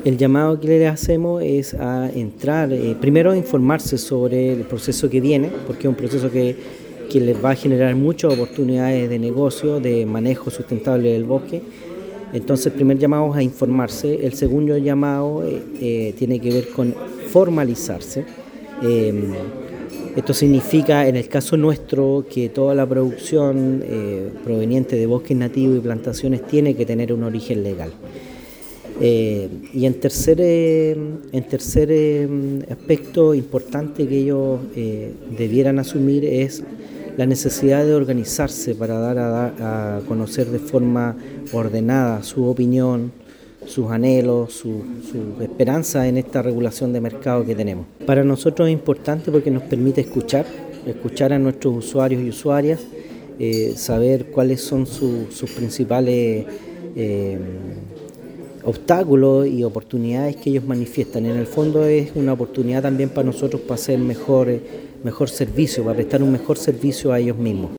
El llamado que le hacemos es a entrar, primero a informarse sobre el proceso que viene, porque es un proceso que les va a generar muchas oportunidades de negocio, de manejo sustentable del bosque. Entonces el primer llamado es a informarse, el segundo llamado tiene que ver con formalizarse. Esto significa, en el caso nuestro, que toda la producción proveniente de bosques nativos y plantaciones tiene que tener un origen legal. Y en tercer aspecto importante que ellos debieran asumir es la necesidad de organizarse para dar a conocer de forma ordenada su opinión, sus anhelos, su esperanza en esta regulación de mercado que tenemos. Para nosotros es importante porque nos permite escuchar a nuestros usuarios y usuarias, saber cuáles son sus principales obstáculos y oportunidades que ellos manifiestan. En el fondo es una oportunidad también para nosotros para hacer mejor servicio, para prestar un mejor servicio a ellos mismos.